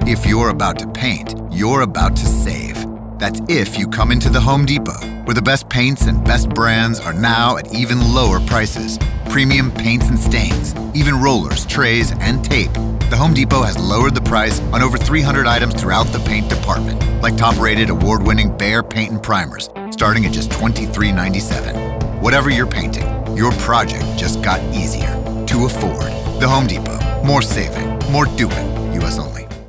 If you're about to paint, you're about to save. That's if you come into the Home Depot, where the best paints and best brands are now at even lower prices. Premium paints and stains, even rollers, trays, and tape. The Home Depot has lowered the price on over 300 items throughout the paint department, like top-rated award-winning Behr paint and primers, starting at just $23.97. Whatever you're painting, your project just got easier to afford. The Home Depot. More saving, more doing. U.S. only.